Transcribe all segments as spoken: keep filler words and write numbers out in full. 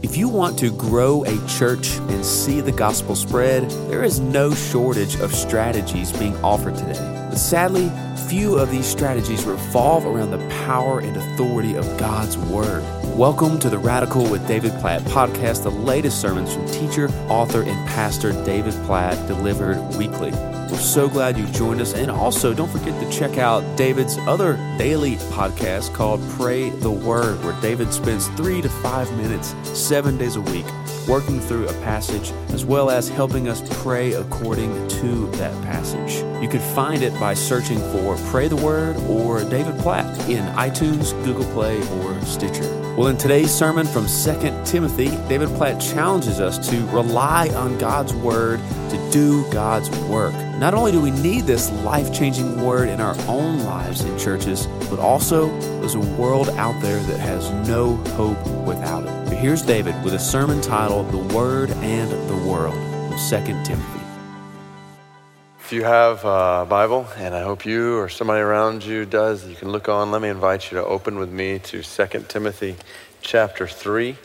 If you want to grow a church and see the gospel spread, there is no shortage of strategies being offered today. But sadly, few of these strategies revolve around the power and authority of God's Word. Welcome to the Radical with David Platt podcast, the latest sermons from teacher, author, and pastor David Platt, delivered weekly. We're so glad you joined us, and also don't forget to check out David's other daily podcast called Pray the Word, where David spends three to five minutes, seven days a week, working through a passage, as well as helping us pray according to that passage. You can find it by searching for Pray the Word or David Platt in iTunes, Google Play, or Stitcher. Well, in today's sermon from Second Timothy, David Platt challenges us to rely on God's Word to do God's work. Not only do we need this life-changing Word in our own lives in churches, but also there's a world out there that has no hope without it. But here's David with a sermon titled The Word and the World from Second Timothy. If you have a Bible, and I hope you or somebody around you does, you can look on. Let me invite you to open with me to Second Timothy chapter three.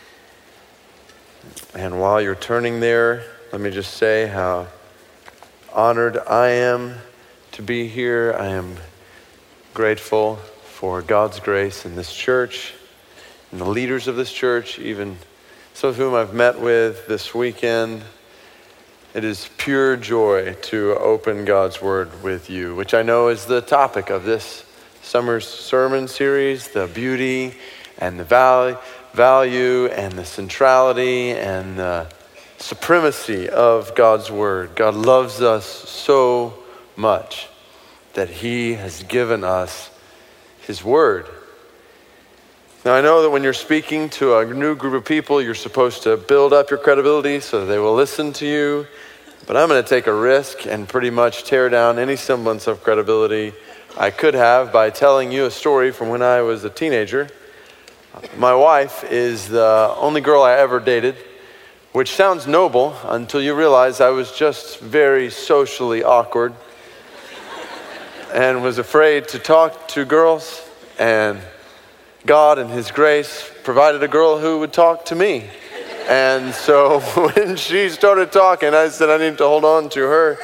And while you're turning there, let me just say how honored I am to be here. I am grateful for God's grace in this church and the leaders of this church, even some of whom I've met with this weekend. It is pure joy to open God's Word with you, which I know is the topic of this summer's sermon series, the beauty and the value, value and the centrality and the supremacy of God's Word. God loves us so much that He has given us His Word. Now, I know that when you're speaking to a new group of people, you're supposed to build up your credibility so that they will listen to you. But I'm going to take a risk and pretty much tear down any semblance of credibility I could have by telling you a story from when I was a teenager. My wife is the only girl I ever dated, which sounds noble until you realize I was just very socially awkward and was afraid to talk to girls, and God in His grace provided a girl who would talk to me. And so when she started talking, I said I need to hold on to her.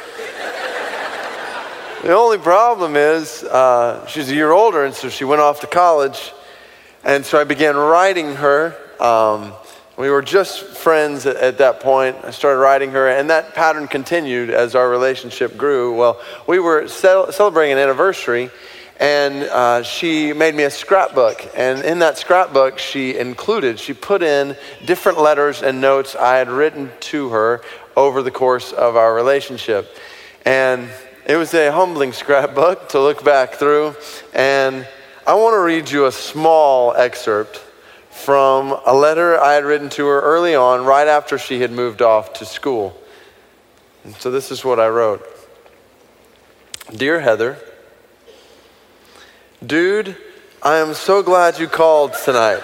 The only problem is uh, she's a year older, and so she went off to college. And so I began writing her. Um, we were just friends at, at that point. I started writing her, and that pattern continued as our relationship grew. Well, we were ce- celebrating an anniversary, and uh, she made me a scrapbook. And in that scrapbook, she included, she put in different letters and notes I had written to her over the course of our relationship. And it was a humbling scrapbook to look back through. And I want to read you a small excerpt from a letter I had written to her early on, right after she had moved off to school. And so this is what I wrote. Dear Heather, dude, I am so glad you called tonight.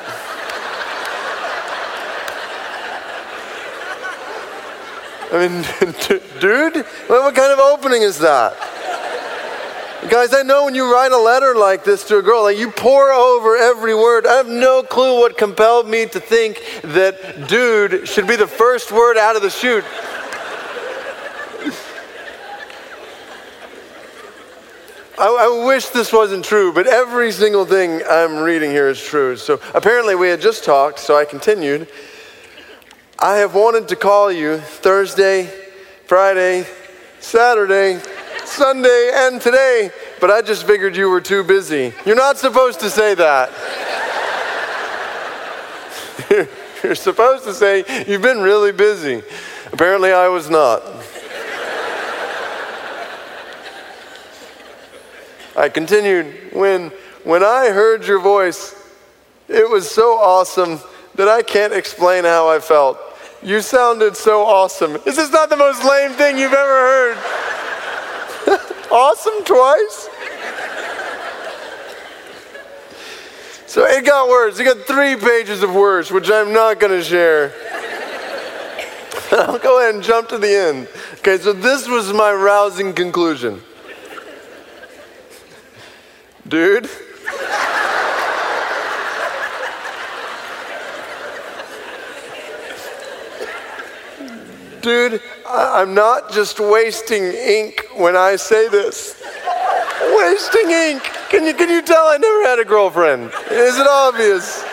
I mean, dude, what kind of opening is that? Guys, I know when you write a letter like this to a girl, like you pour over every word. I have no clue what compelled me to think that dude should be the first word out of the chute. I, I wish this wasn't true, but every single thing I'm reading here is true. So apparently we had just talked, so I continued. I have wanted to call you Thursday, Friday, Saturday, Sunday, and today, but I just figured you were too busy. You're not supposed to say that. You're supposed to say, you've been really busy. Apparently I was not. I continued, when when I heard your voice, it was so awesome that I can't explain how I felt. You sounded so awesome. Is this not the most lame thing you've ever heard? Awesome twice? So it got worse. It got three pages of words, which I'm not going to share. I'll go ahead and jump to the end. Okay, so this was my rousing conclusion. Dude, dude, I, I'm not just wasting ink when I say this. Wasting ink. Can you, can you tell I never had a girlfriend? Is it obvious?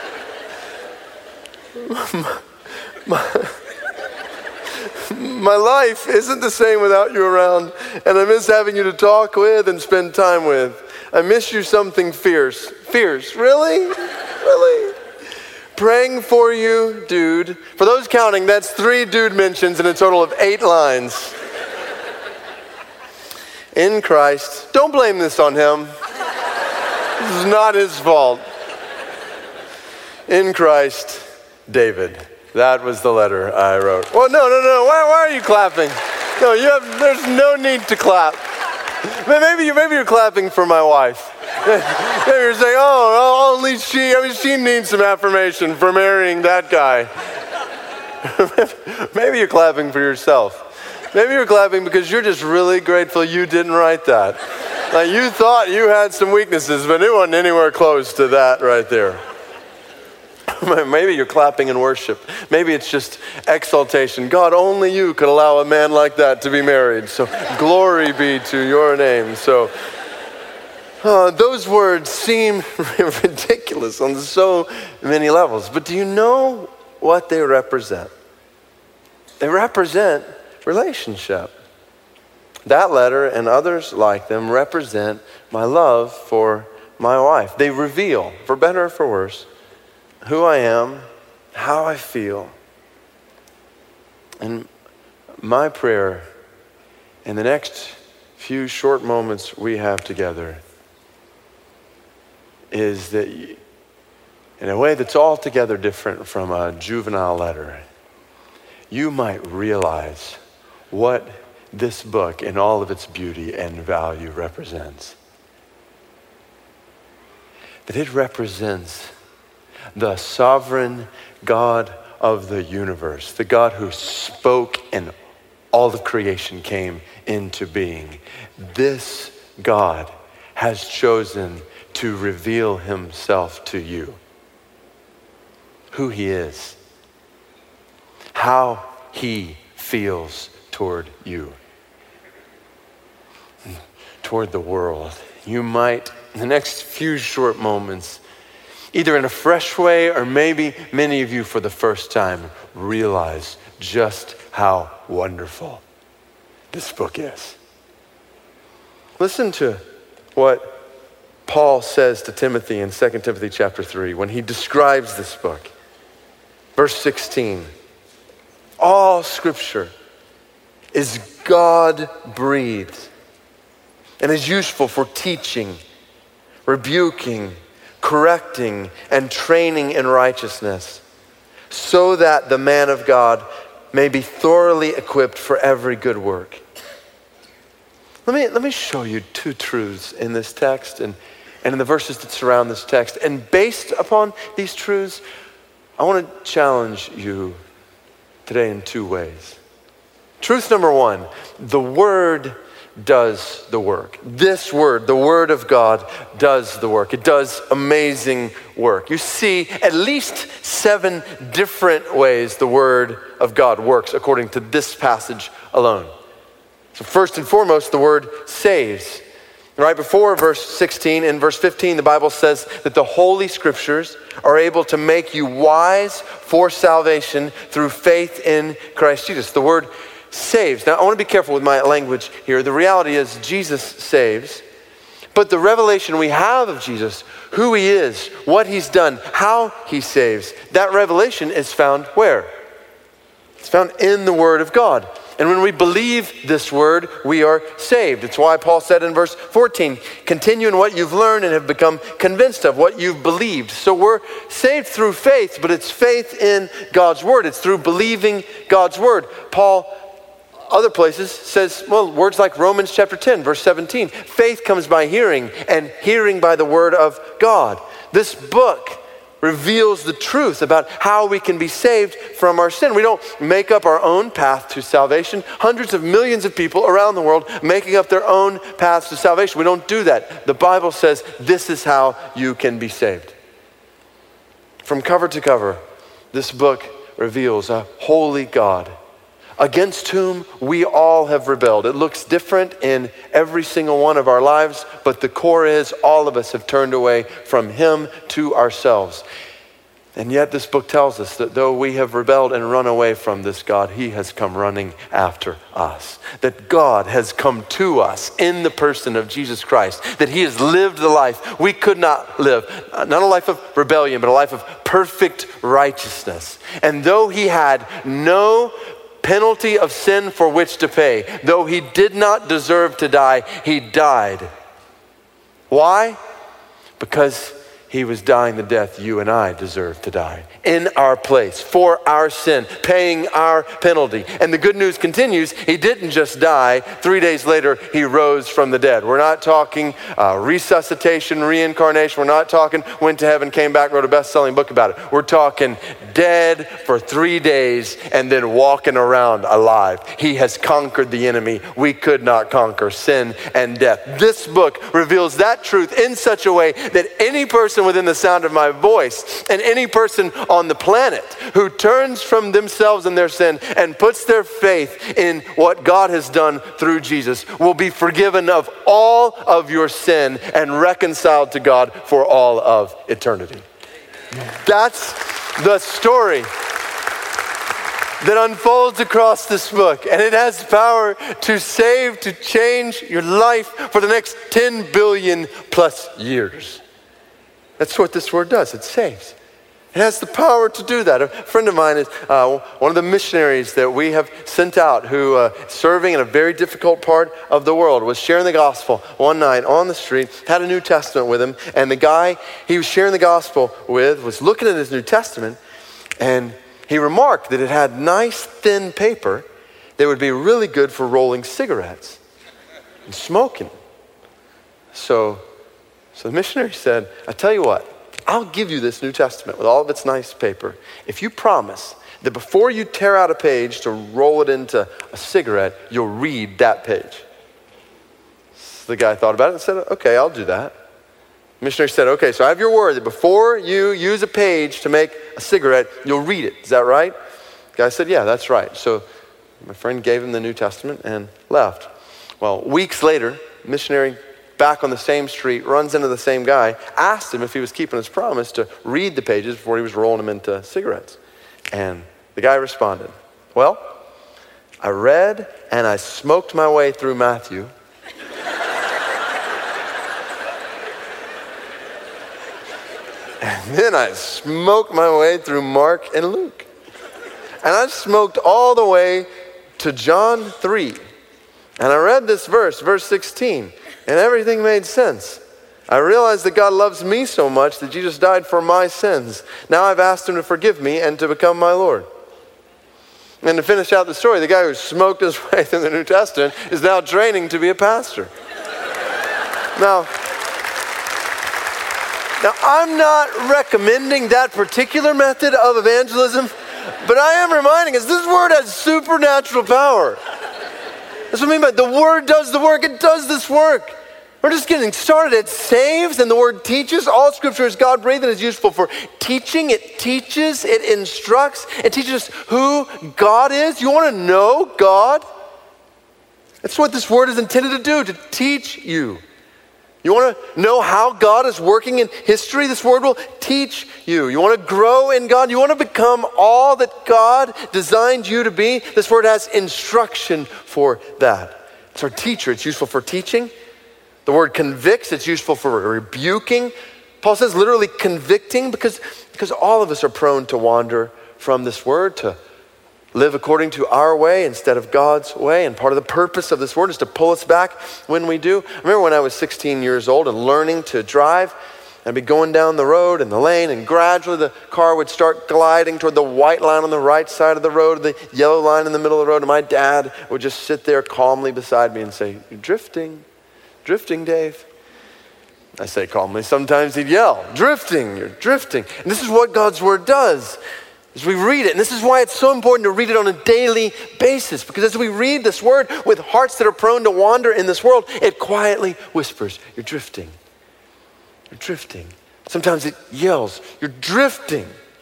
my, my life isn't the same without you around, and I miss having you to talk with and spend time with. I miss you something fierce. Fierce, really? Really? Praying for you, dude. For those counting, that's three dude mentions in a total of eight lines. In Christ. Don't blame this on him. This is not his fault. In Christ, David. That was the letter I wrote. Well, no, no, no. Why, why are you clapping? No, you have. There's no need to clap. Maybe you, maybe you're clapping for my wife. Maybe you're saying, "Oh, only she. I mean, she needs some affirmation for marrying that guy." Maybe you're clapping for yourself. Maybe you're clapping because you're just really grateful you didn't write that. Like you thought you had some weaknesses, but it wasn't anywhere close to that right there. Maybe you're clapping in worship. Maybe it's just exaltation. God, only you could allow a man like that to be married. So glory be to your name. So uh, those words seem ridiculous on so many levels. But do you know what they represent? They represent relationship. That letter and others like them represent my love for my wife. They reveal, for better or for worse, who I am, how I feel. And my prayer in the next few short moments we have together is that in a way that's altogether different from a juvenile letter, you might realize what this book in all of its beauty and value represents. That it represents the sovereign God of the universe, the God who spoke and all of creation came into being. This God has chosen to reveal himself to you. Who he is. How he feels toward you. Toward the world. You might, in the next few short moments, either in a fresh way or maybe many of you for the first time, realize just how wonderful this book is. Listen to what Paul says to Timothy in Second Timothy chapter three when he describes this book. Verse sixteen, all scripture is God-breathed and is useful for teaching, rebuking, correcting, and training in righteousness, so that the man of God may be thoroughly equipped for every good work. Let me, let me show you two truths in this text and, and in the verses that surround this text. And based upon these truths, I want to challenge you today in two ways. Truth number one, the Word does the work. This word, the Word of God, does the work. It does amazing work. You see at least seven different ways the Word of God works according to this passage alone. So first and foremost, the word saves. Right before verse sixteen, in verse fifteen, the Bible says that the Holy Scriptures are able to make you wise for salvation through faith in Christ Jesus. The word saves. Now, I want to be careful with my language here. The reality is Jesus saves, but the revelation we have of Jesus, who he is, what he's done, how he saves, that revelation is found where? It's found in the Word of God. And when we believe this word, we are saved. It's why Paul said in verse fourteen, continue in what you've learned and have become convinced of what you've believed. So we're saved through faith, but it's faith in God's word. It's through believing God's word. Paul, other places, says, well, words like Romans chapter ten, verse seventeen, faith comes by hearing, and hearing by the word of God. This book reveals the truth about how we can be saved from our sin. We don't make up our own path to salvation. Hundreds of millions of people around the world making up their own paths to salvation. We don't do that. The Bible says this is how you can be saved. From cover to cover, this book reveals a holy God, against whom we all have rebelled. It looks different in every single one of our lives, but the core is all of us have turned away from him to ourselves. And yet this book tells us that though we have rebelled and run away from this God, he has come running after us. That God has come to us in the person of Jesus Christ. That he has lived the life we could not live. Not a life of rebellion, but a life of perfect righteousness. And though he had no penalty of sin for which to pay, though he did not deserve to die, he died. Why? Because he was dying the death you and I deserve to die in our place for our sin, paying our penalty. And the good news continues. He didn't just die. Three days later, he rose from the dead. We're not talking uh, resuscitation, reincarnation. We're not talking went to heaven, came back, wrote a best-selling book about it. We're talking dead for three days and then walking around alive. He has conquered the enemy we could not conquer, sin and death. This book reveals that truth in such a way that any person within the sound of my voice and any person on the planet who turns from themselves and their sin and puts their faith in what God has done through Jesus will be forgiven of all of your sin and reconciled to God for all of eternity. That's the story that unfolds across this book, and it has power to save, to change your life for the next ten billion plus years. That's what this word does. It saves. It has the power to do that. A friend of mine is uh, one of the missionaries that we have sent out who uh, serving in a very difficult part of the world, was sharing the gospel one night on the street, had a New Testament with him, and the guy he was sharing the gospel with was looking at his New Testament, and he remarked that it had nice thin paper that would be really good for rolling cigarettes and smoking. So So the missionary said, I tell you what, I'll give you this New Testament with all of its nice paper if you promise that before you tear out a page to roll it into a cigarette, you'll read that page. So the guy thought about it and said, okay, I'll do that. The missionary said, okay, so I have your word that before you use a page to make a cigarette, you'll read it. Is that right? The guy said, yeah, that's right. So my friend gave him the New Testament and left. Well, weeks later, the missionary back on the same street, runs into the same guy, asked him if he was keeping his promise to read the pages before he was rolling them into cigarettes. And the guy responded, well, I read and I smoked my way through Matthew. And then I smoked my way through Mark and Luke. And I smoked all the way to John three. And I read this verse, verse sixteen. And everything made sense. I realized that God loves me so much that Jesus died for my sins. Now I've asked him to forgive me and to become my Lord. And to finish out the story, the guy who smoked his way through the New Testament is now training to be a pastor. Now, now I'm not recommending that particular method of evangelism, but I am reminding us this word has supernatural power. That's what I mean by the word does the work. It does this work. We're just getting started. It saves, and the word teaches. All scripture is God-breathed and is useful for teaching. It teaches, it instructs, it teaches us who God is. You want to know God? That's what this word is intended to do, to teach you. You want to know how God is working in history? This word will teach you. You want to grow in God? You want to become all that God designed you to be? This word has instruction for that. It's our teacher. It's useful for teaching. The word convicts. It's useful for rebuking. Paul says literally convicting because, because all of us are prone to wander from this word, to live according to our way instead of God's way. And part of the purpose of this word is to pull us back when we do. I remember when I was sixteen years old and learning to drive, I'd be going down the road in the lane, and gradually the car would start gliding toward the white line on the right side of the road, the yellow line in the middle of the road, and my dad would just sit there calmly beside me and say, "You're drifting, drifting, Dave." I say calmly. Sometimes he'd yell, "Drifting, you're drifting." And this is what God's word does. As we read it, and this is why it's so important to read it on a daily basis, because as we read this word with hearts that are prone to wander in this world, it quietly whispers, "You're drifting, you're drifting." Sometimes it yells, "You're drifting."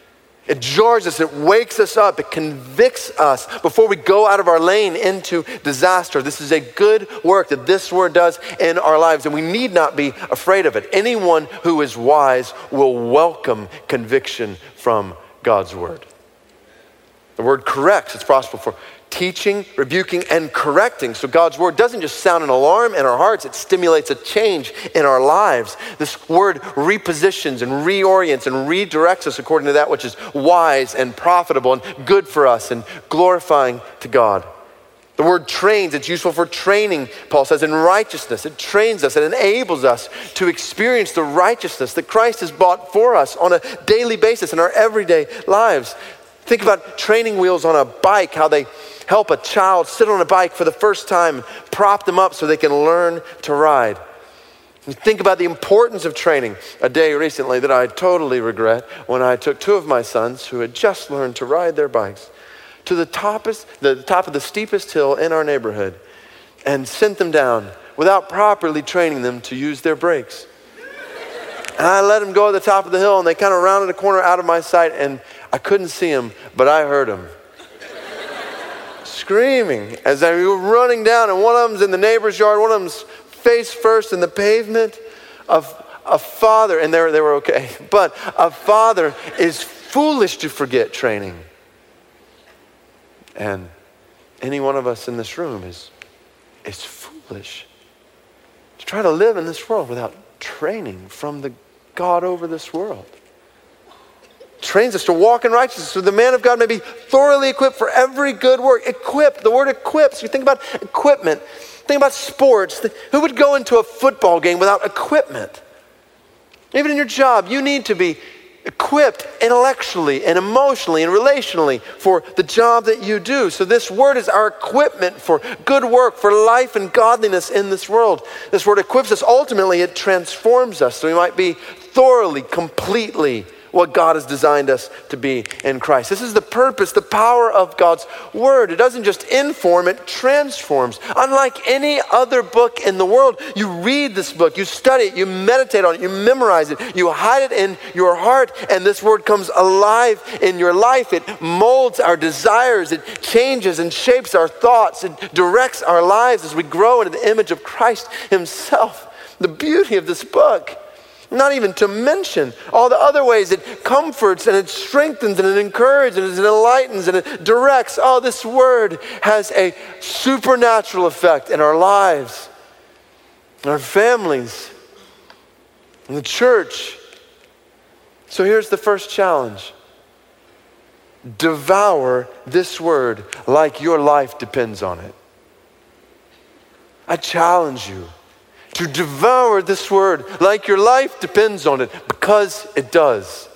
It jars us, it wakes us up, it convicts us before we go out of our lane into disaster. This is a good work that this word does in our lives, and we need not be afraid of it. Anyone who is wise will welcome conviction from God's word. The word corrects, it's possible for teaching, rebuking, and correcting. So God's word doesn't just sound an alarm in our hearts, it stimulates a change in our lives. This word repositions and reorients and redirects us according to that which is wise and profitable and good for us and glorifying to God. The word trains, it's useful for training, Paul says, in righteousness. It trains us, it enables us to experience the righteousness that Christ has bought for us on a daily basis in our everyday lives. Think about training wheels on a bike, how they help a child sit on a bike for the first time, prop them up so they can learn to ride. And think about the importance of training. A day recently that I totally regret when I took two of my sons who had just learned to ride their bikes to the toppest, the top of the steepest hill in our neighborhood and sent them down without properly training them to use their brakes. And I let them go at the top of the hill and they kind of rounded a corner out of my sight and I couldn't see them, but I heard them screaming as they were running down, and one of them's in the neighbor's yard, one of them's face first in the pavement. Of a father, and they were, they were okay, but a father is foolish to forget training. And any one of us in this room is, is foolish to try to live in this world without training from the God over this world. Trains us to walk in righteousness so the man of God may be thoroughly equipped for every good work. Equipped, the word equips. You think about equipment, think about sports. Who would go into a football game without equipment? Even in your job, you need to be equipped intellectually and emotionally and relationally for the job that you do. So this word is our equipment for good work, for life and godliness in this world. This word equips us. Ultimately, it transforms us so we might be thoroughly, completely what God has designed us to be in Christ. This is the purpose, the power of God's word. It doesn't just inform, it transforms. Unlike any other book in the world, you read this book, you study it, you meditate on it, you memorize it, you hide it in your heart, and this word comes alive in your life. It molds our desires, it changes and shapes our thoughts, it directs our lives as we grow into the image of Christ himself. The beauty of this book, not even to mention all the other ways it comforts and it strengthens and it encourages and it enlightens and it directs. Oh, this word has a supernatural effect in our lives, in our families, in the church. So here's the first challenge. Devour this word like your life depends on it. I challenge you to devour this word like your life depends on it, because it does.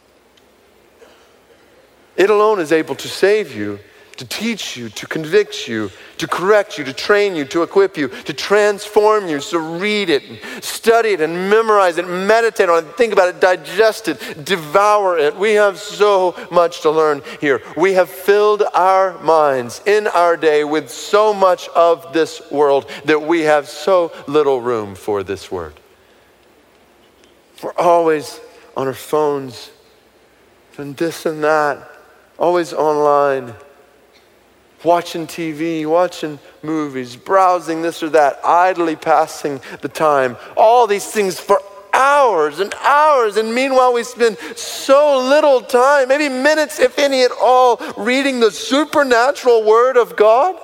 It alone is able to save you, to teach you, to convict you, to correct you, to train you, to equip you, to transform you. So read it, and study it, and memorize it, and meditate on it, think about it, digest it, devour it. We have so much to learn here. We have filled our minds in our day with so much of this world that we have so little room for this word. We're always on our phones and this and that, always online, watching T V, watching movies, browsing this or that, idly passing the time. All these things for hours and hours. And meanwhile, we spend so little time, maybe minutes, if any at all, reading the supernatural word of God.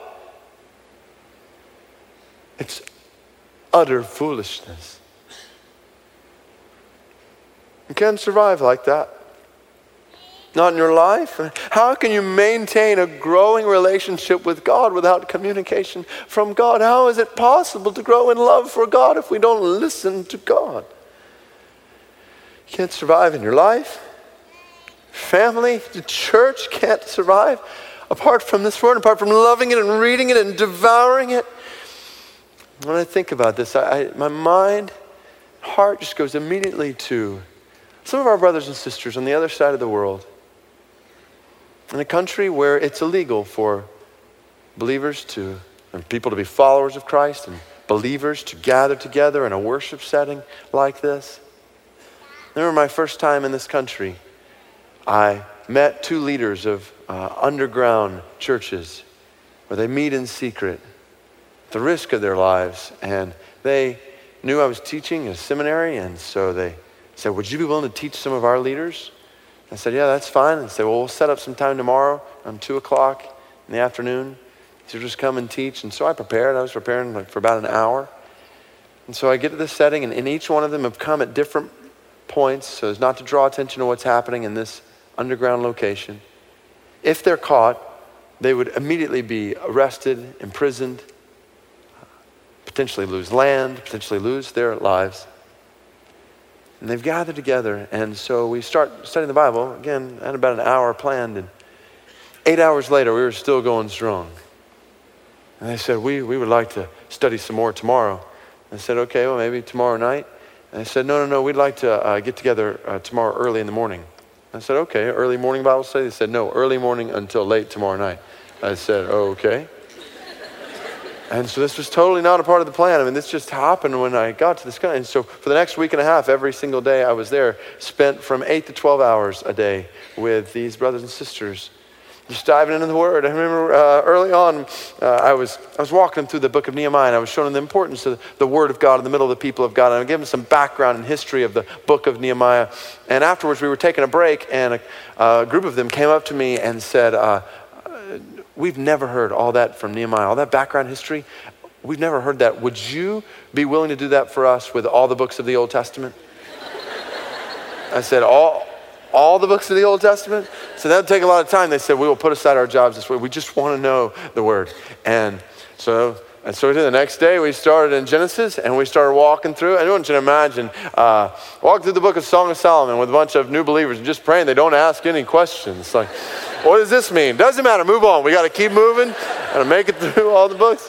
It's utter foolishness. You can't survive like that. Not in your life. How can you maintain a growing relationship with God without communication from God? How is it possible to grow in love for God if we don't listen to God? You can't survive in your life. Family, the church can't survive apart from this word, apart from loving it and reading it and devouring it. When I think about this, I, I, my mind, heart just goes immediately to some of our brothers and sisters on the other side of the world, in a country where it's illegal for believers to, and people to be followers of Christ and believers to gather together in a worship setting like this. I remember my first time in this country, I met two leaders of uh, underground churches where they meet in secret at the risk of their lives. And they knew I was teaching a seminary, and so they said, would you be willing to teach some of our leaders? I said, yeah, that's fine. And they said, well, we'll set up some time tomorrow around two o'clock in the afternoon to just come and teach. And so I prepared. I was preparing like for about an hour. And so I get to the setting, and, and each one of them have come at different points so as not to draw attention to what's happening in this underground location. If they're caught, they would immediately be arrested, imprisoned, potentially lose land, potentially lose their lives. And they've gathered together, and so we start studying the Bible. Again, I had about an hour planned, and eight hours later, we were still going strong. And they said, we, we would like to study some more tomorrow. I said, okay, well, maybe tomorrow night. And they said, no, no, no, we'd like to uh, get together uh, tomorrow early in the morning. I said, okay, early morning Bible study? They said, no, early morning until late tomorrow night. I said, oh, okay. And so this was totally not a part of the plan. I mean, this just happened when I got to this guy. And so for the next week and a half, every single day I was there, spent from eight to twelve hours a day with these brothers and sisters, just diving into the Word. I remember uh, early on, uh, I was I was walking them through the book of Nehemiah, and I was showing them the importance of the Word of God in the middle of the people of God. And I gave them some background and history of the book of Nehemiah. And afterwards, we were taking a break, and a, a group of them came up to me and said, uh, we've never heard all that from Nehemiah, all that background history. We've never heard that. Would you be willing to do that for us with all the books of the Old Testament? I said, all all the books of the Old Testament? So that would take a lot of time. They said, we will put aside our jobs this way. We just want to know the Word. And so and so the next day we started in Genesis, and we started walking through. Anyone can imagine uh, walking through the book of Song of Solomon with a bunch of new believers and just praying they don't ask any questions. Like, what does this mean? Doesn't matter. Move on. We got to keep moving and make it through all the books.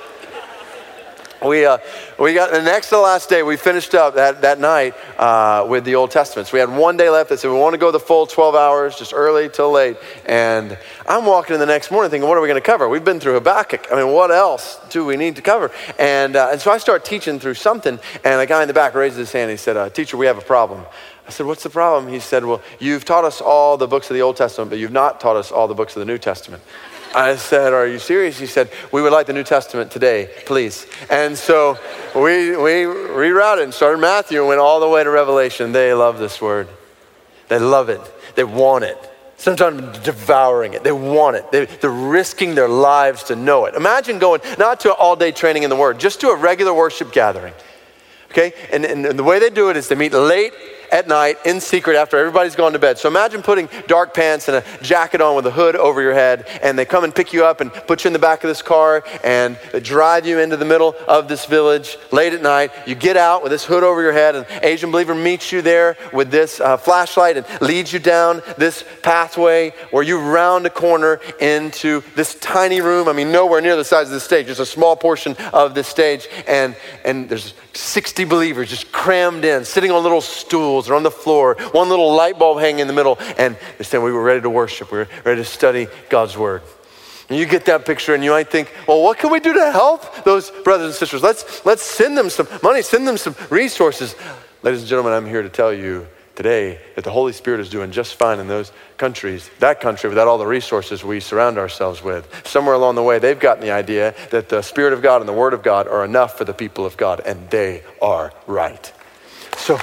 We uh, we got the next to the last day. We finished up that that night uh, with the Old Testament. So we had one day left. They said we want to go the full twelve hours, just early till late. And I'm walking in the next morning thinking, what are we going to cover? We've been through Habakkuk. I mean, what else do we need to cover? And uh, and so I start teaching through something, and a guy in the back raises his hand. He said, uh, "Teacher, we have a problem." I said, what's the problem? He said, well, you've taught us all the books of the Old Testament, but you've not taught us all the books of the New Testament. I said, are you serious? He said, we would like the New Testament today, please. And so we we rerouted and started Matthew and went all the way to Revelation. They love this word. They love it. They want it. Sometimes devouring it. They want it. They, they're risking their lives to know it. Imagine going not to an all-day training in the Word, just to a regular worship gathering. Okay? And, and, and the way they do it is they meet late at night in secret after everybody's gone to bed. So imagine putting dark pants and a jacket on with a hood over your head, and they come and pick you up and put you in the back of this car, and they drive you into the middle of this village late at night. You get out with this hood over your head, and an Asian believer meets you there with this uh, flashlight and leads you down this pathway where you round a corner into this tiny room. I mean, nowhere near the size of the stage. Just a small portion of this stage, and and there's sixty believers just crammed in, sitting on little stools or on the floor, one little light bulb hanging in the middle, and they're saying we were ready to worship, we were ready to study God's Word. And you get that picture and you might think, well, what can we do to help those brothers and sisters? Let's let's send them some money, send them some resources. Ladies and gentlemen, I'm here to tell you today that the Holy Spirit is doing just fine in those countries, that country, without all the resources we surround ourselves with. Somewhere along the way, they've gotten the idea that the Spirit of God and the Word of God are enough for the people of God, and they are right. So,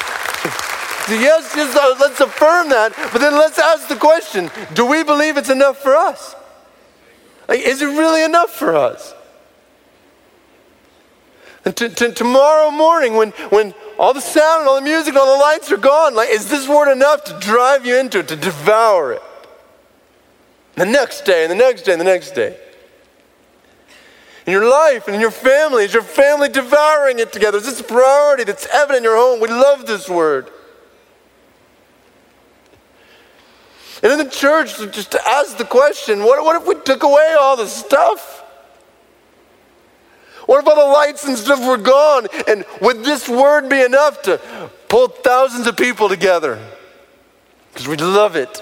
yes, yes, uh, let's affirm that, but then let's ask the question, do we believe it's enough for us? Like, is it really enough for us? And t- t- tomorrow morning, when, when all the sound and all the music and all the lights are gone, like, is this word enough to drive you into it, to devour it? The next day, and the next day, and the next day. In your life and in your family, is your family devouring it together? Is this a priority that's evident in your home? We love this word. And in the church, just to ask the question, what, what if we took away all the stuff? What if all the lights and stuff were gone? And would this word be enough to pull thousands of people together? Because we love it.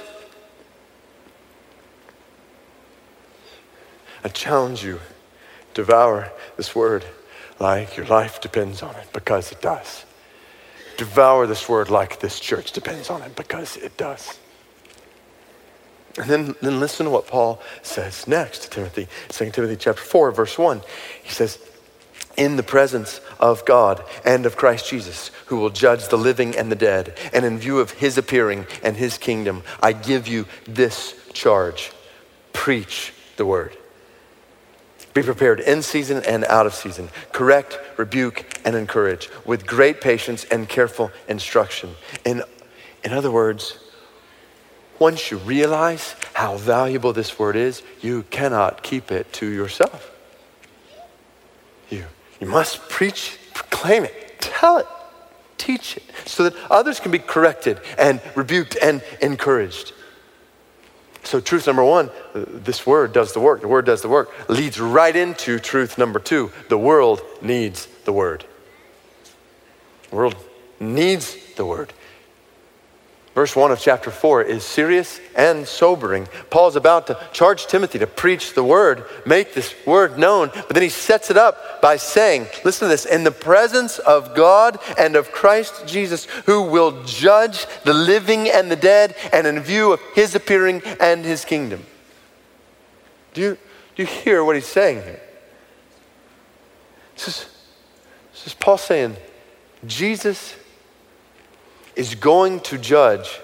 I challenge you, devour this word like your life depends on it, because it does. Devour this word like this church depends on it, because it does. And then, then listen to what Paul says next to Timothy. Second Timothy chapter four, verse one. He says, in the presence of God and of Christ Jesus, who will judge the living and the dead, and in view of his appearing and his kingdom, I give you this charge. Preach the word. Be prepared in season and out of season. Correct, rebuke, and encourage with great patience and careful instruction. In, in other words, once you realize how valuable this word is, you cannot keep it to yourself. You, you must preach, proclaim it, tell it, teach it, so that others can be corrected and rebuked and encouraged. So truth number one, this word does the work. The word does the work. Leads right into truth number two. The world needs the word. The world needs the word. Verse one of chapter four is serious and sobering. Paul's about to charge Timothy to preach the word, make this word known, but then he sets it up by saying, listen to this, in the presence of God and of Christ Jesus, who will judge the living and the dead, and in view of his appearing and his kingdom. Do you, do you hear what he's saying here? This is, this is Paul saying, Jesus is going to judge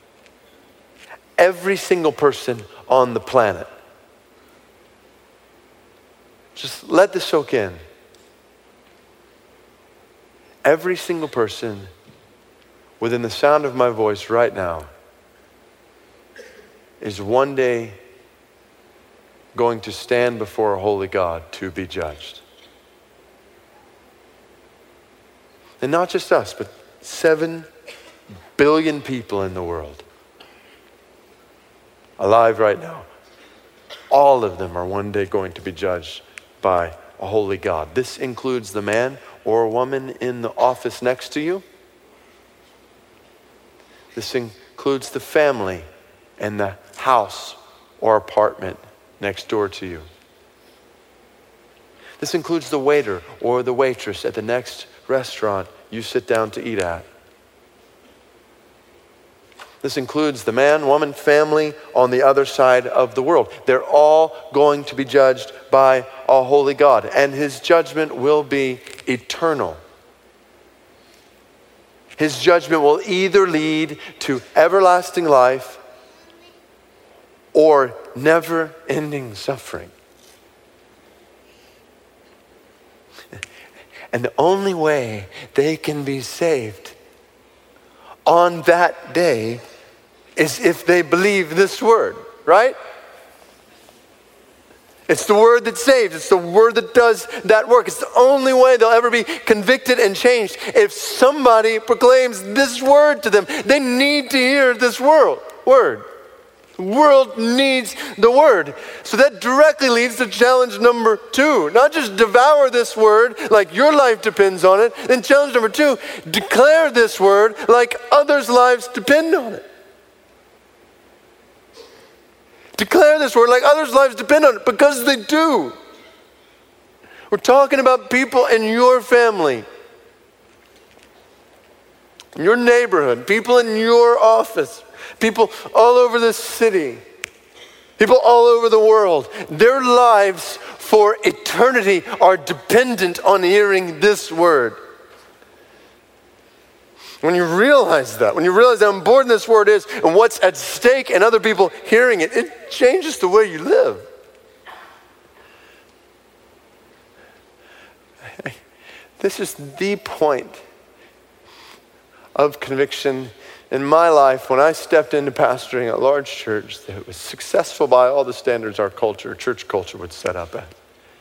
every single person on the planet. Just let this soak in. Every single person within the sound of my voice right now is one day going to stand before a holy God to be judged. And not just us, but seven billion people in the world alive right now. All of them are one day going to be judged by a holy God. This includes the man or woman in the office next to you. This includes the family and the house or apartment next door to you. This includes the waiter or the waitress at the next restaurant you sit down to eat at. This includes the man, woman, family on the other side of the world. They're all going to be judged by a holy God, and his judgment will be eternal. His judgment will either lead to everlasting life or never-ending suffering. And the only way they can be saved on that day is if they believe this word, right? It's the word that saves. It's the word that does that work. It's the only way they'll ever be convicted and changed. If somebody proclaims this word to them, they need to hear this word. word. The world needs the word. So that directly leads to challenge number two. Not just devour this word like your life depends on it. Then challenge number two, declare this word like others' lives depend on it. Declare this word like others' lives depend on it, because they do. We're talking about people in your family, in your neighborhood, people in your office, people all over this city, people all over the world. Their lives for eternity are dependent on hearing this word. When you realize that, when you realize how important this word is and what's at stake and other people hearing it, it changes the way you live. This is the point of conviction in my life when I stepped into pastoring a large church that was successful by all the standards our culture, church culture would set up at.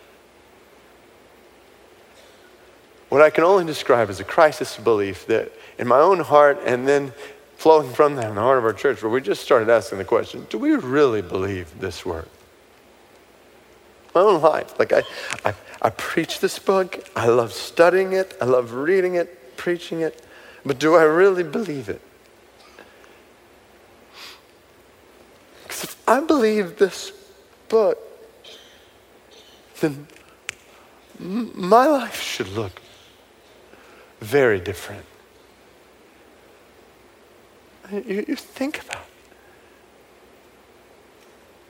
What I can only describe as a crisis of belief that in my own heart, and then flowing from that in the heart of our church, where we just started asking the question, do we really believe this word? My own life, like I, I, I preach this book, I love studying it, I love reading it, preaching it, but do I really believe it? Because if I believe this book, then m- my life should look very different. You, you think about it.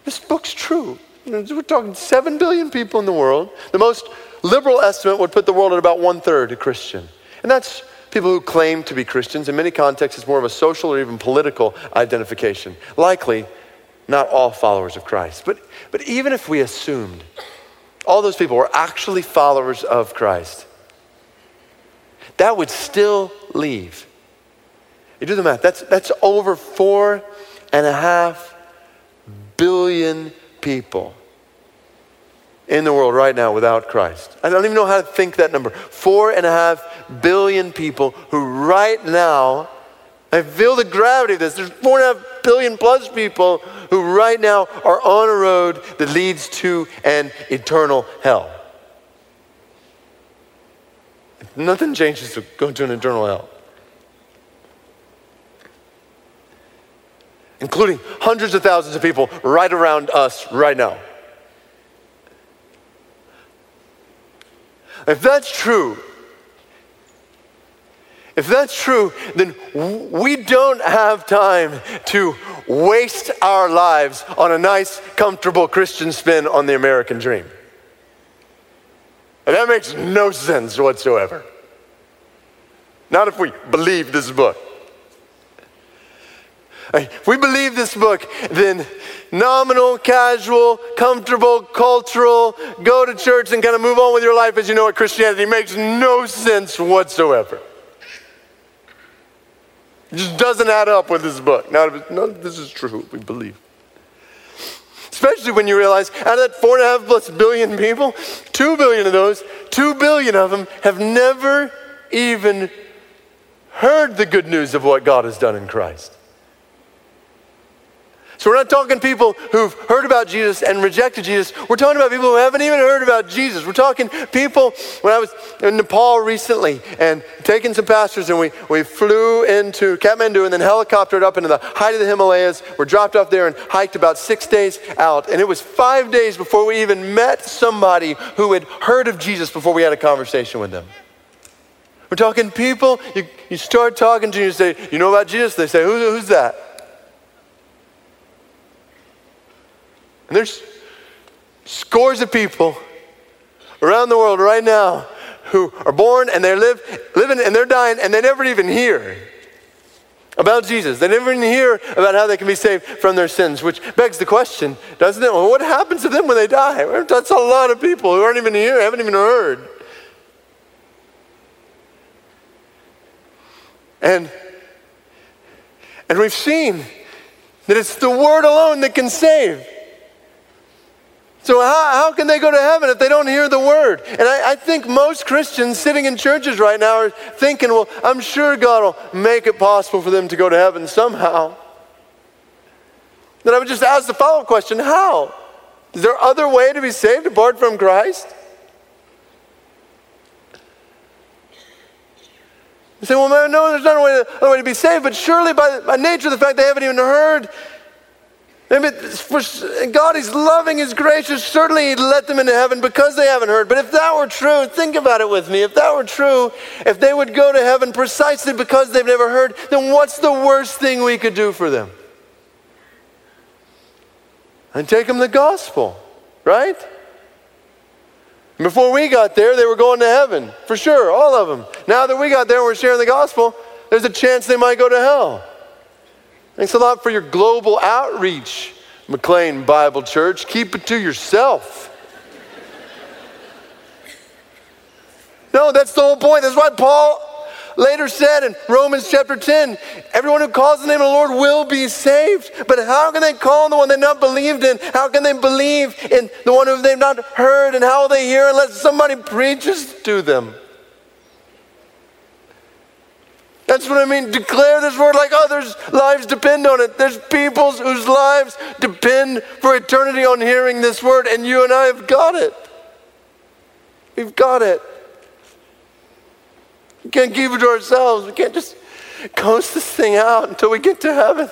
this book's true. We're talking seven billion people in the world. The most liberal estimate would put the world at about one third Christian. And that's people who claim to be Christians. In many contexts, it's more of a social or even political identification. Likely, not all followers of Christ. But, but even if we assumed all those people were actually followers of Christ, that would still leave. You do the math, that's, that's over four and a half billion people in the world right now without Christ. I don't even know how to think that number. Four and a half billion people who right now, I feel the gravity of this. There's four and a half billion plus people who right now are on a road that leads to an eternal hell. Nothing changes to go to an eternal hell. Including hundreds of thousands of people right around us right now. If that's true, if that's true, then we don't have time to waste our lives on a nice, comfortable Christian spin on the American dream. And that makes no sense whatsoever. Not if we believe this book. If we believe this book, then nominal, casual, comfortable, cultural, go to church and kind of move on with your life as you know it, Christianity makes no sense whatsoever. It just doesn't add up with this book. None of it, none of this is true, we believe. Especially when you realize out of that four and a half plus billion people, two billion of those, two billion of them have never even heard the good news of what God has done in Christ. So we're not talking people who've heard about Jesus and rejected Jesus. We're talking about people who haven't even heard about Jesus. We're talking people, when I was in Nepal recently and taking some pastors and we, we flew into Kathmandu and then helicoptered up into the height of the Himalayas. We're dropped off there and hiked about six days out. And it was five days before we even met somebody who had heard of Jesus before we had a conversation with them. We're talking people, you, you start talking to them, you say, you know about Jesus? They say, Who, who's that? And there's scores of people around the world right now who are born and they're live, living and they're dying and they never even hear about Jesus. They never even hear about how they can be saved from their sins, which begs the question, doesn't it? Well, what happens to them when they die? That's a lot of people who aren't even here, haven't even heard. And, and we've seen that it's the word alone that can save. So how, how can they go to heaven if they don't hear the word? And I, I think most Christians sitting in churches right now are thinking, well, I'm sure God will make it possible for them to go to heaven somehow. Then I would just ask the follow-up question, how? Is there other way to be saved apart from Christ? You say, well, man, no, there's not a way to, other way to be saved, but surely by, by nature of the fact they haven't even heard, I mean, for God, He's loving, He's gracious. Certainly He'd let them into heaven because they haven't heard. But if that were true, think about it with me. If that were true, if they would go to heaven precisely because they've never heard, then what's the worst thing we could do for them? And take them the gospel, right? Before we got there, they were going to heaven, for sure, all of them. Now that we got there and we're sharing the gospel, there's a chance they might go to hell. Thanks a lot for your global outreach, McLean Bible Church. Keep it to yourself. No, that's the whole point. That's why Paul later said in Romans chapter ten, everyone who calls the name of the Lord will be saved. But how can they call on the one they've not believed in? How can they believe in the one who they've not heard? And how will they hear unless somebody preaches to them? That's what I mean. Declare this word like others' lives depend on it. There's peoples whose lives depend for eternity on hearing this word, and you and I have got it. We've got it. We can't keep it to ourselves. We can't just coast this thing out until we get to heaven.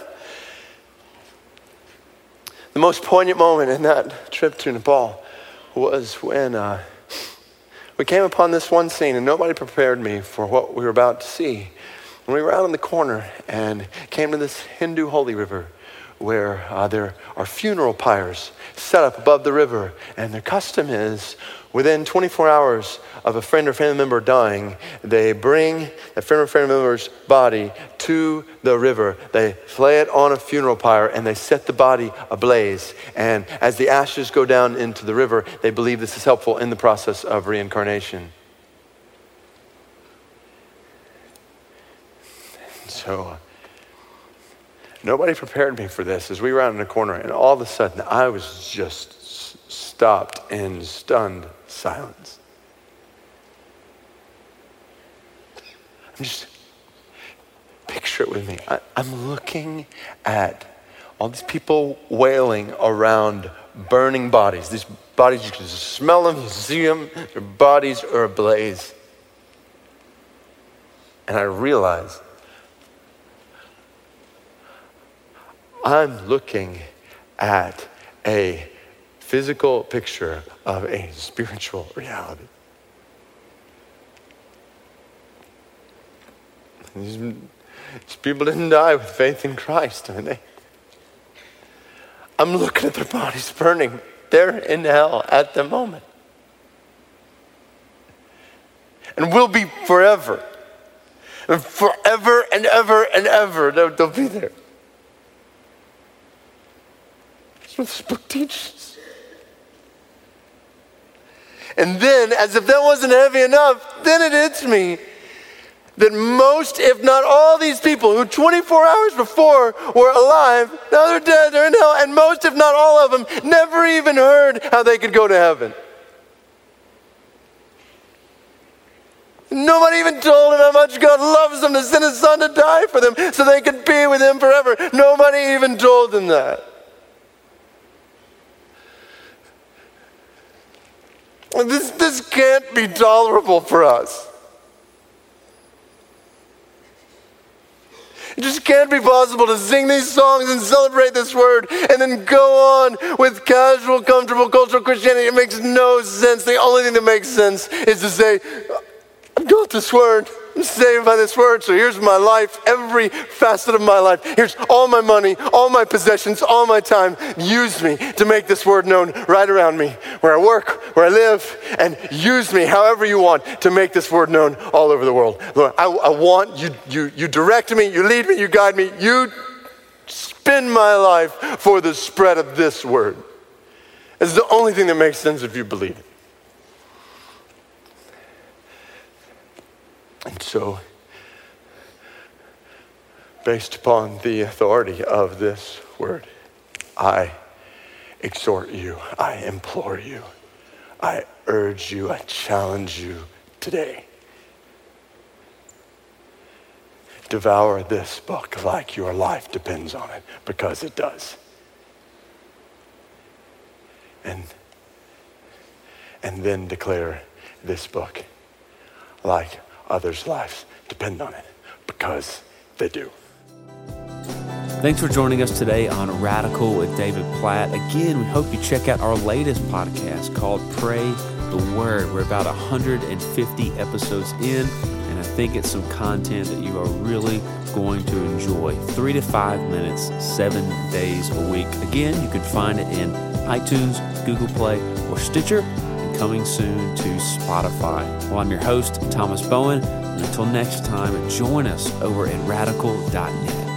The most poignant moment in that trip to Nepal was when uh, we came upon this one scene, and nobody prepared me for what we were about to see. When we were out on the corner and came to this Hindu holy river where uh, there are funeral pyres set up above the river. And their custom is within twenty-four hours of a friend or family member dying, they bring that friend or family member's body to the river. They lay it on a funeral pyre and they set the body ablaze. And as the ashes go down into the river, they believe this is helpful in the process of reincarnation. So nobody prepared me for this as we were out in the corner, and all of a sudden I was just s- stopped in stunned silence. I'm just, picture it with me. I, I'm looking at all these people wailing around burning bodies. These bodies, you can smell them, you see them, their bodies are ablaze. And I realize I'm looking at a physical picture of a spiritual reality. These, these people didn't die with faith in Christ. I mean, they, I'm looking at their bodies burning. They're in hell at the moment. And will be forever. And forever and ever and ever, they'll, they'll be there. That's what this book teaches. And then, as if that wasn't heavy enough, then it hits me that most, if not all these people who twenty-four hours before were alive, now they're dead, they're in hell, and most, if not all of them, never even heard how they could go to heaven. Nobody even told them how much God loves them to send his son to die for them so they could be with him forever. Nobody even told them that. This, this can't be tolerable for us. It just can't be possible to sing these songs and celebrate this word and then go on with casual, comfortable, cultural Christianity. It makes no sense. The only thing that makes sense is to say, I've got this word. I'm saved by this word. So here's my life, every facet of my life. Here's all my money, all my possessions, all my time. Use me to make this word known right around me, where I work, where I live, and use me however you want to make this word known all over the world. Lord, I, I want you, you, you direct me, you lead me, you guide me, you spin my life for the spread of this word. It's the only thing that makes sense if you believe it. And so, based upon the authority of this word, I exhort you, I implore you, I urge you, I challenge you today. Devour this book like your life depends on it, because it does. And, and then declare this book like others' lives depend on it, because they do. Thanks for joining us today on Radical with David Platt. Again, we hope you check out our latest podcast called Pray the Word. We're about one hundred fifty episodes in, and I think it's some content that you are really going to enjoy. Three to five minutes, seven days a week. Again, you can find it in iTunes, Google Play, or Stitcher, coming soon to Spotify. Well, I'm your host, Thomas Bowen, and until next time, join us over at radical dot net.